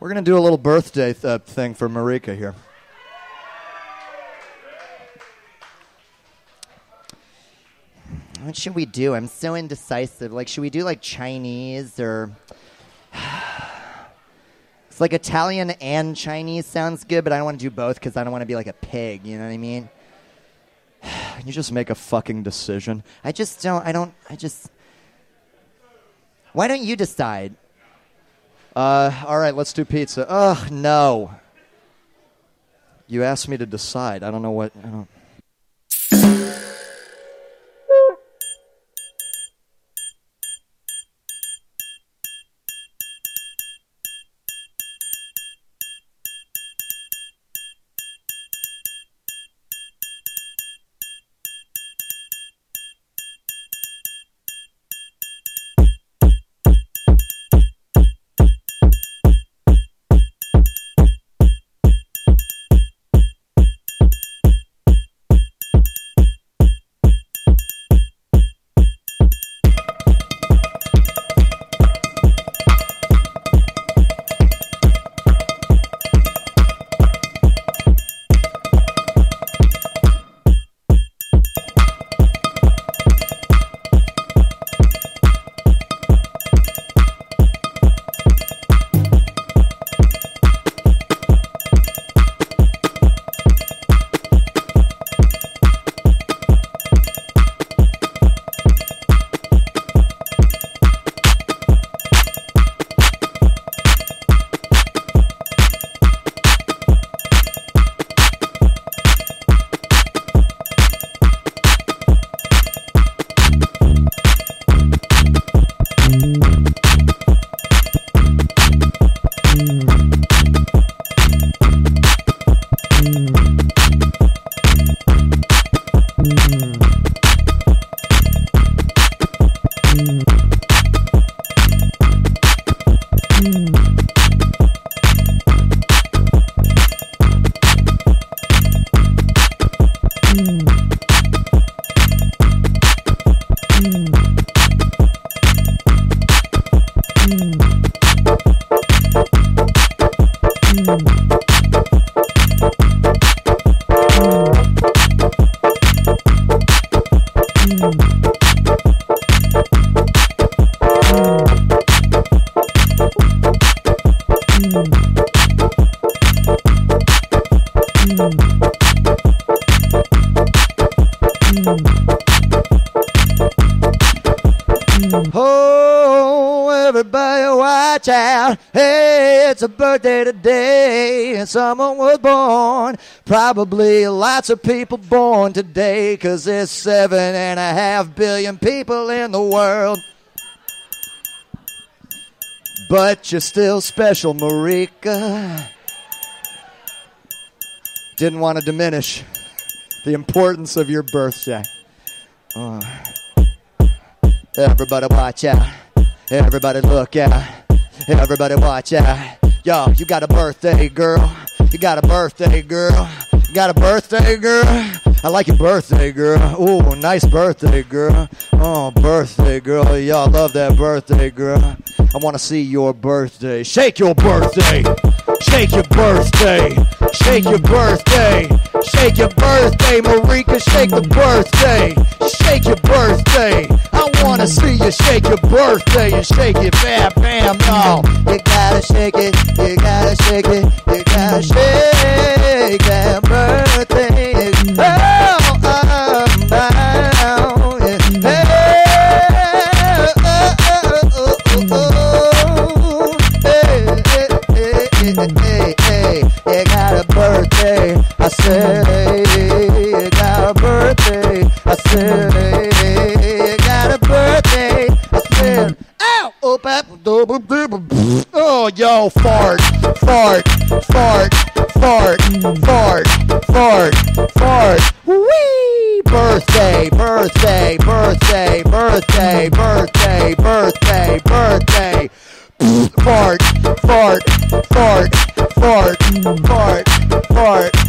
We're going to do a little birthday thing for Marika here. What should we do? I'm so indecisive. Like, should we do, like, Chinese or... It's like Italian and Chinese sounds good, but I don't want to do both because I don't want to be like a pig, you know what I mean? You just make a fucking decision. Why don't you decide? All right, let's do pizza. Ugh, no. You asked me to decide. I don't know what... Oh, everybody watch out. Hey, it's a birthday today, and someone was born. Probably lots of people born today, 'cause there's 7.5 billion people in the world. But you're still special, Marika. Didn't want to diminish the importance of your birthday. Everybody watch out. Everybody look out. Everybody watch out. Yo, you got a birthday, girl. You got a birthday, girl. You got a birthday, girl. I like your birthday, girl. Ooh, nice birthday, girl. Oh, birthday, girl. Y'all love that birthday, girl. I want to see your birthday. Shake your birthday. Shake your birthday. Shake your birthday. Shake your birthday, Marika. Shake the birthday. Shake your birthday. I want to see you shake your birthday and shake it, bam, bam, no. You gotta shake it. You gotta shake it. You gotta shake that birthday. Oh, you got a birthday. I said, you got a birthday. I said, you got a birthday. I said, ow! Oh, yo, fart, fart, fart, fart, fart, fart, fart. Whee! Birthday, birthday, birthday, birthday, birthday, birthday, birthday. Fart, fart, fart, fart, fart, fart.